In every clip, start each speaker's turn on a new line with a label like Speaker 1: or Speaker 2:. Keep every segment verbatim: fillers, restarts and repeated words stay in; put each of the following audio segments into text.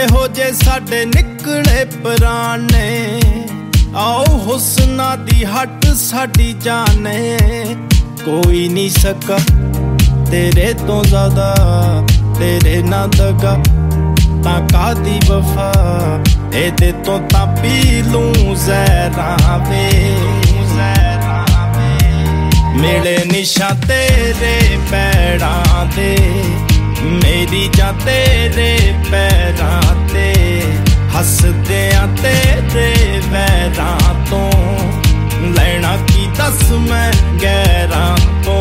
Speaker 1: ਇਹੋ ਜੇ ਸਾਡੇ ਨਿਕਲੇ ਪੁਰਾਣੇ ਆਓ ਹੁਸਨਾ ਦੀ ਹੱਟ ਸਾਡੀ ਜਾਣੇ ਕੋਈ ਨਹੀਂ ਸਕਾ तेरे तो ज़्यादा तेरे ना दगा तां कादी वफा एदे तो तां पी लूं ज़हरा वे मिले निशा तेरे पैरां दे मेरी जा तेरे पैरां ते हसदियां तेरे वैरां तो लैना की दस मैं गैरां तो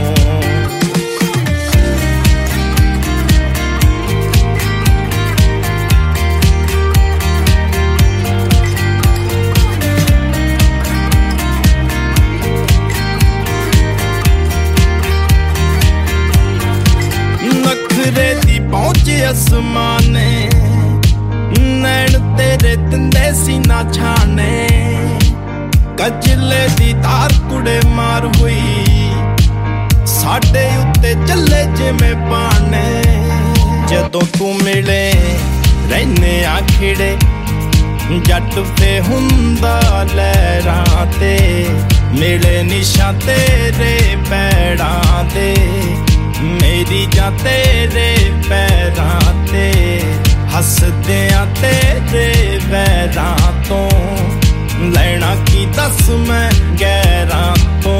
Speaker 1: पहुंचे आसमाने नैन तेरे तिंदे सीना छाने कजले दी तार कुड़े मार हुई साडे उत्ते चले जिवें पाने जदों तू मिले रहने आखिड़े जट पे हुंदा लहरां ते मिले निशा तेरे पैड़ां दे मेरी जा तेरे पैरां ते हसदियां तेरे वैरां तो लैना की दस मैं गैरां तो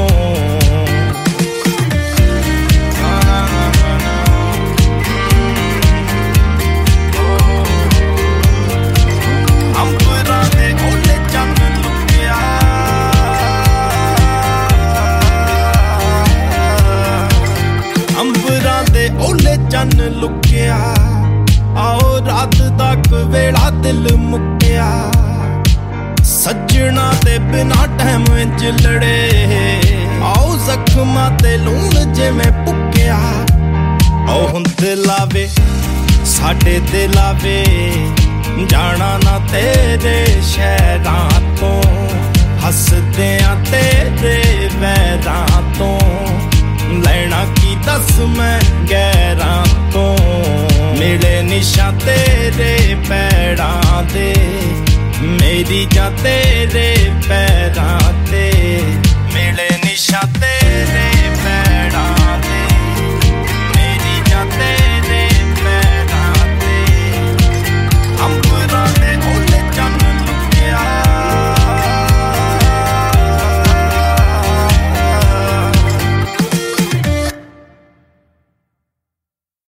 Speaker 1: अंबरां दे ओले चन्न लुकिया अंबरां दे ओले चन्न लुकिया आओ रात तक वेला दिल मुक्या सजना दे बिना टैम विच लड़े आओ जख्मां ते लूण जिवें पुक्या आओ हुण दिलावे साडे दिलावे जाना ना तेरे शहरां तो हसदियां तेरे वैरां तो लैना की दस मैं गैरां तो मिले निशा तेरे पैड़ां दे मेरी जा तेरे